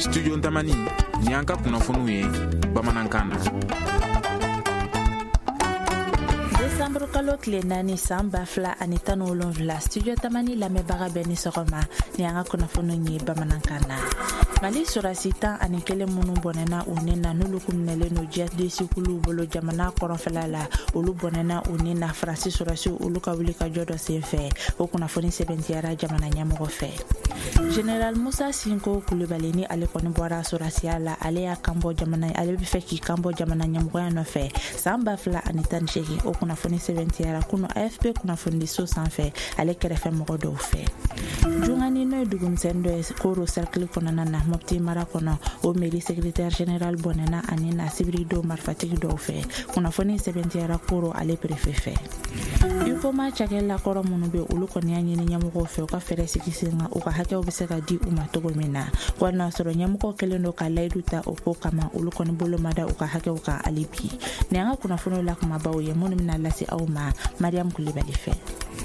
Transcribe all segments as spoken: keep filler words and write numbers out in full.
Studio Tamani ni an ka kunnafoniw ye bamanankan na. Décembre kalo tile naani san ba fila ani tan ni wolonwula Studio Tamani lamɛnbaga bɛɛ ni sɔgɔma ni an ka kunnafoniw ye bamanankan na. Mali surasi tan ani kelen minnu bɔnɛna u ni na n'olu kuminɛlen no J D C kuluw bolo jamana kɔrɔnfɛla la olu bɔnɛna u ni na Faransi surasi olu ka wuli ka jɔ dɔ senfɛ o kunnafoni sɛbɛntiyara jamana ɲɛmɔgɔ fɛ. General Musa Sinko Kulibali ni ale kɔni bɔra surasiya la ale y'a kanbɔ jamana ale bɛ fɛ k'i kanbɔ jamana ɲɛmɔgɔya nɔfɛ san ba fila ani tan ni seegin o kunnafoni sɛbɛntiyara kunu A F P kunnafoni so sanfɛ ale kɛrɛfɛ mɔgɔ dɔw fɛ. Jungani n'o ye dugumisɛn dɔ ye Koro cercle kɔnɔna na Mopti mara kɔnɔ o mairie secrétaire général bɔnɛna ani na sibiri dɔw marifatigi dɔw fɛ kunnafoni sɛbɛntiyara Koro ale préfet fɛ. Ukoma cakɛla kɔrɔ minnu bɛ olu kɔni y'a ɲini ɲɛmɔgɔw fɛ u ka fɛɛrɛ sigi sen kan u ka hakɛw bɛ se ka di u ma cogo min na wali n'a sɔrɔ ɲɛmɔgɔw kɛlen don ka layidu ta o ko kama olu kɔni bolo ma da u ka hakɛw kan hali bi ni an ka kunnafoniw la kumabaw ye minnu bɛna lase aw ma Mariam Kulibali fɛ.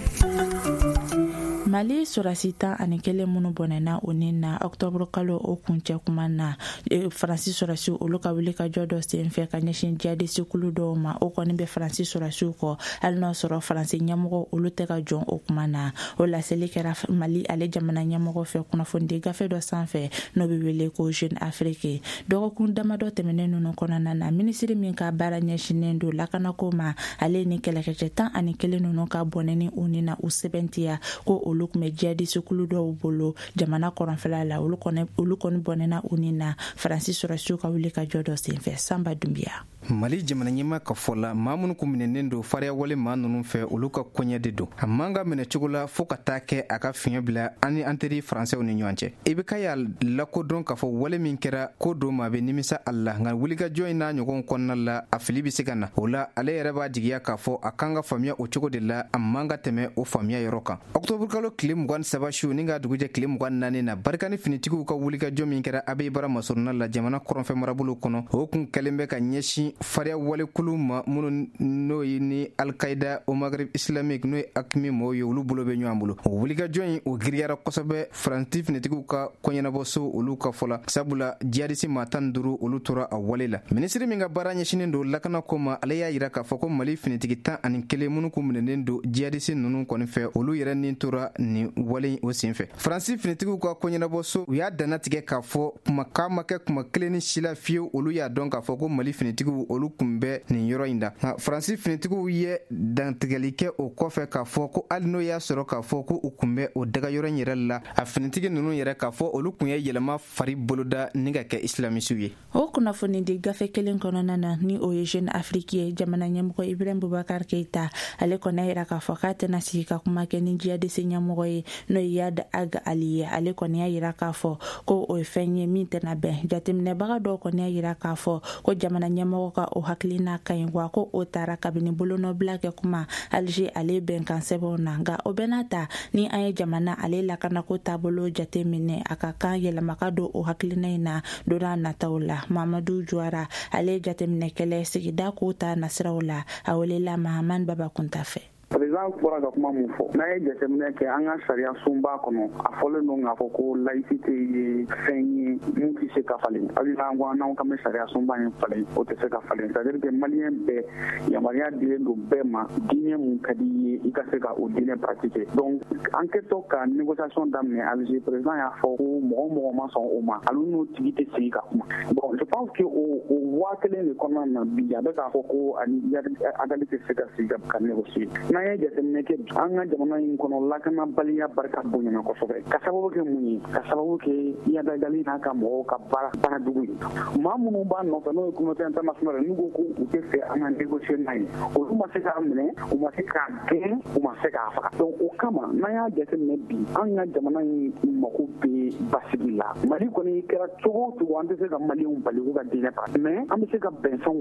Mali surasi tan ani kelen minnu bɔnɛna o ni na octobre kalo o kuncɛ kuma na Faransi surasi olu ka wuli ka jɔ dɔ senfɛ ka ɲɛsin J D C kulu dɔw ma o kɔni bɛ Faransi surasiw kɔ hali n'a sɔrɔ Faransi ɲɛmɔgɔ olu tɛ ka jɔn o kuma na o laseli kɛra Mali ale jamana ɲɛmɔgɔ fɛ kunnafonidi gafe dɔ sanfɛ n'o bɛ wele ko Jeune Afrique dɔgɔkun damadɔ tɛmɛnen ninnu kɔnɔna na minisiri min ka baara ɲɛsinnen don lakanako ma ale ni kɛlɛkɛcɛ tan ani kelen ninnu ka bɔnɛni u ni na u sɛbɛntiya ko olu tun bɛ J D C kulu dɔw bolo jamana kɔrɔnfɛla la olu kɔni olu kɔni bɔnɛna u ni na Faransi surasiw ka wuli ka jɔ dɔ senfɛ Samba Dumbiya. Mali jamana ɲɛma ka fɔ la maa minnu kun minɛnen don fariya wale maa ninnu fɛ olu ka koɲɛ de don a man ka minɛ cogo la fo ka taa kɛ a ka fiɲɛ bila ani an teri faransɛw ni ɲɔgɔn cɛ i bɛ ka y'a lakodɔn k'a fɔ wale min kɛra ko don maa bɛ nimisa a la nka wulikajɔ in n'a ɲɔgɔn kɔnɔna la a fili bɛ se ka na o la ale yɛrɛ b'a jigiya k'a fɔ a kan ka faamuya o cogo de la a man ka tɛmɛ o faamuya yɔrɔ kan octobre kalo tile mugan ni saba su ni ka dugujɛ tile mugan ni naani na barika ni finitigiw ka wulikajɔ min kɛra Abiy Bara Masuruna la jamana kɔrɔnfɛ marabolo kɔnɔ o kun kɛlen bɛ ka ɲɛsin fariya walekulu ma minnu n'o ye ni Al-Qaida o Maghreb islamique n'o ye Akimi mɔgɔw ye olu bolo bɛ ɲɔgɔn bolo o wulikajɔ in o giriyara kosɛbɛ Faransi finitigiw ka kɔɲɛnabɔso olu ka fɔ la sabula J D C maa tan ni duuru olu tora a wale la minisiri min ka baara ɲɛsinen don lakanako ma ale y'a jira k'a fɔ ko Mali finitigi tan ani kelen minnu kun minɛnen don J D C ninnu kɔni fɛ olu yɛrɛ ni tora nin wale o senfɛ Faransi finitigiw ka kɔɲɛnabɔso u y'a danna tigɛ k'a fɔ kumakan ma kɛ kuma kelen ni si la fiyewu olu y'a dɔn k'a fɔ ko Mali finitigiw olu kun bɛ nin yɔrɔ in da nka Faransi finitigiw ye dantigɛli kɛ o kɔfɛ k'a fɔ ko hali n'o y'a sɔrɔ k'a fɔ ko u kun bɛ o daga yɔrɔ in yɛrɛ la a finitigi ninnu yɛrɛ k'a fɔ olu kun ye yɛlɛma fari boloda ni ka kɛ islamisiw ye o kunnafonidi gafe kelen kɔnɔna na ni o ye Jeune Afrique ye jamana ɲɛmɔgɔ Ibrahim Boubacar Keita ale kɔni y'a jira k'a fɔ k'a tɛna sigi ka kuma kɛ ni J D C ɲɛmɔgɔ ye n'o ye Yad Ag Ali ye ale kɔni y'a jira k'a fɔ ko o ye fɛn ye min tɛna bɛn jateminɛbaga dɔw kɔni y'a jira k'a fɔ ko jamana ɲɛmɔgɔ ka o hakilina ka ɲi wa ko o taara kabini bolonɔbila kɛ kuma Alger ale bɛnkan sɛbɛnw na nka o bɛɛ n'a ta ni an ye jamana ale lakanako taabolo jateminɛ a ka kan yɛlɛma ka don o hakilina in na don n'a nataw la Mamadu Juara ale jateminɛkɛla sigida ko ta nasiraw la a welela Mahamani Baba Kunta fɛ. Président bɔra ka kuma mun fɔ n'a ye jateminɛ kɛ an ka sariya sunba kɔnɔ a fɔlen don k'a fɔ ko laïcité ye fɛn ye mun tɛ se ka falen hali n'an ko n'anw kan bɛ sariya sunba in falen o tɛ se ka falen c'est à dire que maliyɛn bɛɛ yamaruya dilen don bɛɛ ma diinɛ mun ka di ye i ka se ka o diinɛ pratiquer donc an kɛtɔ ka négociation daminɛ Alger président y'a fɔ ko mɔgɔ mɔgɔ ma sɔn o ma olu n'o tigi tɛ sigi ka kuma bon je pense que o o waa kelen de kɔnɔna na bi a bɛ k'a fɔ ko ani Agali tɛ se ka sigi ka négocier n'an ye jateminɛ kɛ an ka jamana in kɔnɔ lakanabaliya barika bonyana kosɛbɛ ka sababu kɛ mun ye ka sababu kɛ Yad Gali n'a ka mɔgɔw ka baara baarajugu ye maa minnu b'a nɔfɛ n'o ye communauté internationale n'u ko ko u tɛ fɛ an ka négocier n'a ye olu ma se k'a minɛ u ma se k'a gɛn u ma se k'a faga donc o kama n'an y'a jateminɛ bi an ka jamana in mako bɛ basigi la Mali kɔni kɛra cogo o cogo an tɛ se ka maliyɛnw bali k'u ka diinɛ ta mais an bɛ se ka bɛn fɛnw kan.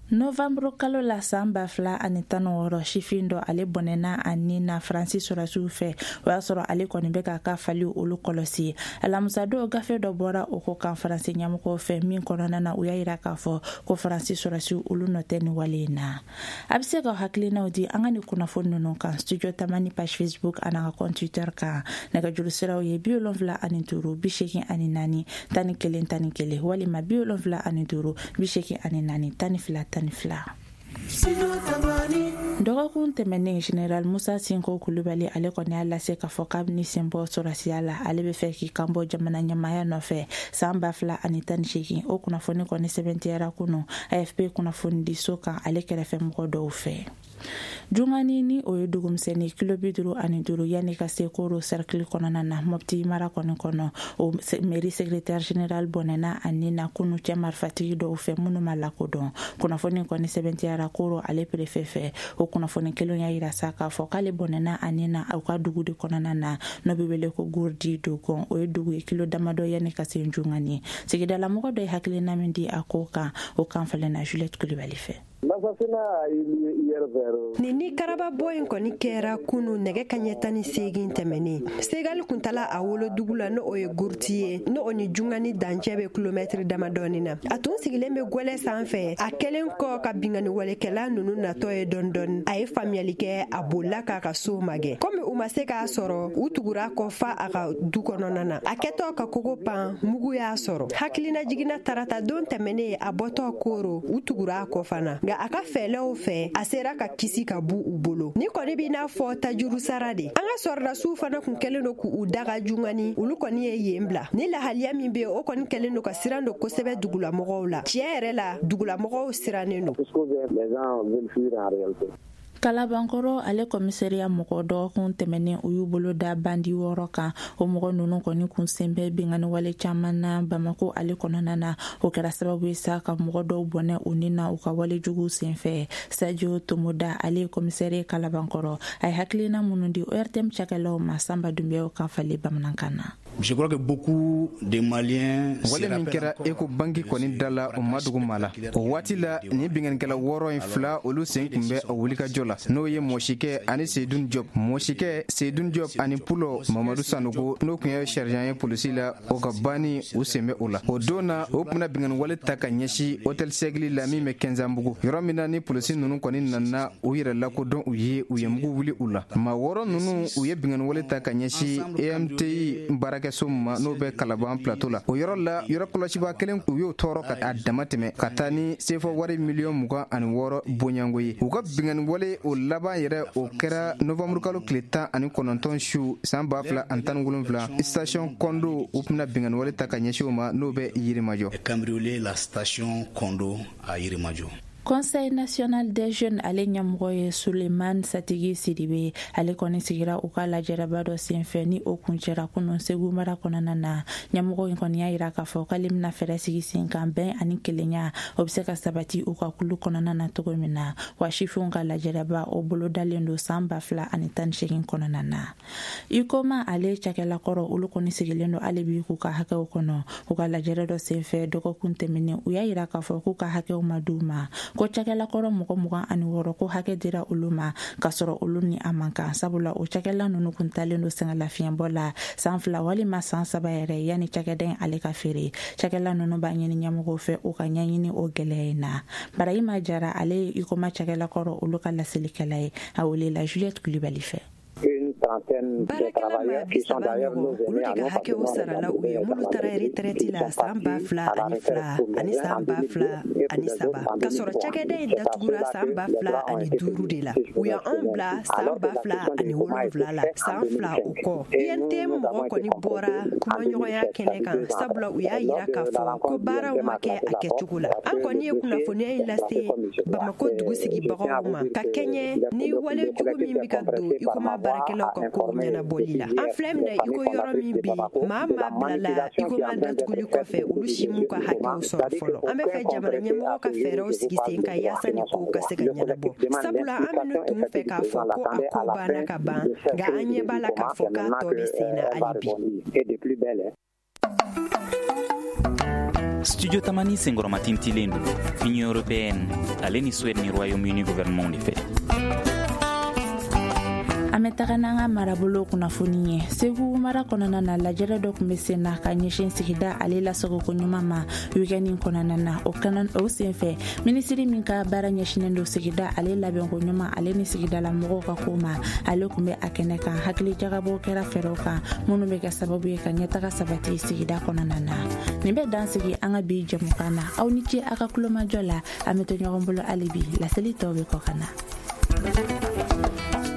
Novembre kalo la san ba fila ani tan ni wɔɔrɔ sifin dɔ ale bɔnɛna ani na Faransi sɔrɔsiw fɛ o y'a sɔrɔ ale kɔni bɛ k'a ka fali olu kɔlɔsi. Alamisa don gafe dɔ bɔra o ko kan Faransi ɲɛmɔgɔw fɛ min kɔnɔna na u y'a yira k'a fɔ ko Faransi sɔrɔsiw olu nɔ tɛ nin wale in na. A bɛ se ka hakilinaw di an ka nin kunnafoni ninnu kan studio Tamani page Facebook ani an ka compte Twitter kan. Nɛgɛjuru siraw ye bi wolonwula ani duuru bi seegin ani naani tan ni kelen tan ni kelen walima bi wolonwula ani duuru bi seegin ani naani tan ni fila tan ni fila. Dɔgɔkun tɛmɛnen General Musa Sinko Kulubali ale kɔni y'a lase k'a fɔ kabini sen bɔ sɔrɔsiya la ale bɛ fɛ k'i kanbɔ jamana ɲɛmaaya nɔfɛ san ba fila ani tan ni seegin. O kunnafoni kɔni sɛbɛntiyara kunun A F P kunnafoni di so kan ale kɛrɛfɛ mɔgɔ dɔw fɛ. Jungani ni o ye dugumisɛnnin kilo bi duuru ani duuru yanni ka se Koro cercle kɔnɔna na Mopti mara kɔni kɔnɔ o mairie secrétaire général bɔnɛna ani na kunu cɛ marifatigi dɔw fɛ minnu ma lakodɔn. Kunnafoni kɔni sɛbɛntiyara Koro ale préfet fɛ. O kunnafoni kelen y'a yira sa k'a fɔ k'ale bɔnɛna ani na u ka dugu de kɔnɔna na n'o bɛ wele ko Gourdi Dogon o ye dugu ye kilo damadɔ yanni ka se Jungani. Sigidala mɔgɔ dɔ ye hakilina min di a ko kan o kan falenna Juliette Kulibali fɛ. Ni ni karaba bɔ in kɔni kɛra kunu nɛgɛ kaɲɛ tan ni seegin tɛmɛnen Segali kuntala a wolo dugu la n'o ye Gurti ye n'o ni Jungani dancɛ bɛ kilomɛtiri damadɔni na a tun sigilen bɛ gwɛlɛ sanfɛ a kɛlen kɔ ka bingani walekɛla ninnu natɔ ye dɔɔni dɔɔni a ye faamuyali kɛ a bolila k'a ka so magɛ komi u ma se k'a sɔrɔ u tugura kɔ fa a ka du kɔnɔna na a kɛtɔ ka kogo pan mugu y'a sɔrɔ hakilina jigina tarata don tɛmɛnen a bɔtɔ Koro u tugura kɔ fana nka a ka fɛlɛw fɛ a sera ka kisi ka bu u bolo ni kɔni b'i n'a fɔ tajuru sara de an ka sɔrɔdasiw fana kun kɛlen don k'u daga Jungani olu kɔni ye yen bila ni lahaliya min bɛ o kɔni kɛlen don ka siran don kosɛbɛ dugulamɔgɔw la tiɲɛ yɛrɛ la dugulamɔgɔw sirannen don. Kalabankɔrɔ ale komisariya mɔgɔ dɔgɔkun tɛmɛnen u y'u bolo da bandi wɔɔrɔ kan o mɔgɔ ninnu kɔni kun sen bɛ bingani wale caman na Bamako ale kɔnɔna na o kɛra sababu ye sa ka mɔgɔ dɔw bɔnɛ u ni na u ka wale jugu senfɛ. Sadio Tomoda ale komisariya Kalabankɔrɔ a ye hakilina minnu di O R T M cakɛlaw ma Samba Dumbiaw kan fali bamanankan na. Je crois que beaucoup de Maliens wale min kɛra Eko banki kɔni dala o madugu ma la o waati la ni binganikɛla wɔɔrɔ in fila olu sen kun bɛ o wulikajɔ la n'o ye Moshikɛ ani Seydun Diop. Moshikɛ, Seydun Diop ani Pulo Mamadou Sanogo n'o kun ye sergent ye polisi la o ka bani u sen bɛ o la. O don na o kun bɛna bingani wale ta ka ɲɛsi hôtel Segli la min bɛ Kɛnzanbugu yɔrɔ min na ni polisi ninnu kɔni nana u yɛrɛ lakodɔn u ye u ye mugu wuli u la. Ma wɔɔrɔ ninnu u ye bingani wale ta ka ɲɛsi E M T I baarakɛso ma n'o bɛ Kalaban plateau la. O yɔrɔ la yɔrɔ kɔlɔsiba kelen u y'o tɔɔrɔ ka a dama tɛmɛ ka taa ni sefɔ wari miliyɔn mugan ani wɔɔrɔ bonyango ye. U ka bingani wale o laban yɛrɛ o kɛra novembre kalo tile tan ani kɔnɔntɔn su san ba fila ani tan ni wolonwula station Kondo u tɛna bingani wale ta ka ɲɛsin o ma n'o bɛ Yirimajɔ. Cambrioler la station Kondo à Yirimajɔ. Conseil national des jeunes ale ɲɛmɔgɔ ye Suleiman Satigi Sidibe ale kɔni sigira u ka lajɛraba dɔ senfɛ ni o kuncɛra kunun Segu mara kɔnɔna na. Ɲɛmɔgɔ in kɔni y'a yira k'a fɔ k'ale bɛna fɛɛrɛ sigi sen kan bɛn ani kelenya o bɛ se ka sabati u ka kulu kɔnɔna na cogo min na wa sifinw ka lajɛraba o bolo dalen don san ba fila ani tan ni seegin kɔnɔna na. Ikoma ale cakɛlakɔrɔ olu kɔni sigilen don ale bi k'u ka hakɛw kɔnɔ u ka lajɛrɛ dɔ senfɛ dɔgɔkun tɛmɛnen u y'a yira k'a fɔ k'u ka hakɛw ma d'u ma. Ko cakɛla kɔrɔ mɔgɔ mugan ani wɔɔrɔ ko hakɛ dira olu ma ka sɔrɔ olu ni a man kan sabula o cakɛla ninnu kun talen don sɛngɛlafiɲɛbɔ la san fila walima san saba yɛrɛ yanni cakɛda in ale ka feere. Cakɛla ninnu b'a ɲini ɲɛmɔgɔw fɛ u ka ɲɛɲini o gɛlɛya in na. Barahima Jara ale ye Ikoma cakɛla kɔrɔ olu ka laselikɛla ye a welela Juliette Kulibali fɛ. Baarakɛla maa bi saba ɲɔgɔn olu de ka hakɛw sarala u ye minnu taara retraite la san ba fila ani fila ani san ba fila ani saba ka sɔrɔ cakɛda in datugura san ba fila ani duuru de la u ye anw bila san ba fila ani wolonwula la san fila u kɔ I N T mɔgɔ kɔni bɔra kumaɲɔgɔnya kɛnɛ kan sabula u y'a yira k'a fɔ ko baaraw ma kɛ a kɛcogo la an kɔni ye kunnafoniya in lase Bamako dugu sigibagaw ma ka kɛɲɛ ni wale jugu min bɛ ka don Ikoma baarakɛlaw ka kow ɲɛnabɔli la an filɛ minɛ iko yɔrɔ min bi maa maa bilala Ikoma datuguli kɔfɛ olu si m'u ka hakɛw sɔrɔ fɔlɔ an bɛ fɛ jamana ɲɛmɔgɔ ka fɛɛrɛw sigi sen kan yaasa ni kow ka se ka ɲɛnabɔ sabula an minnu tun fɛ k'a fɔ ko a ko banna ka ban nka an ɲɛ b'a la k'a fɔ k'a tɔ bɛ sen na hali bi. Studio Tamani sengoroma tintilen do Union Européenne ale ni Suède ni Royaume-Uni gouvernement de fait. Ametakana marabolo kunnafoni ye segu mara kɔnɔna na lajɛrɛ dɔ kun bɛ sen na ka ɲɛsin sigida ale lasago ko ɲuman ma weekend kɔnɔna na o kana o senfɛ minisiri min ka baara ɲɛsinnen don sigida ale labɛn ko ɲuman ale ni sigidala mɔgɔw ka ko ma ale kun bɛ a kɛnɛ kan hakili jagabɔ kɛra fɛɛrɛw kan minnu bɛ kɛ sababu ye ka ɲɛtaga sabati sigida kɔnɔna na nin bɛ dansigi an ka bi jɛmukan na aw ni ce a ka kulomajɔ la an bɛ to ɲɔgɔn bolo hali bi laseli tɔw bɛ kɔ ka na.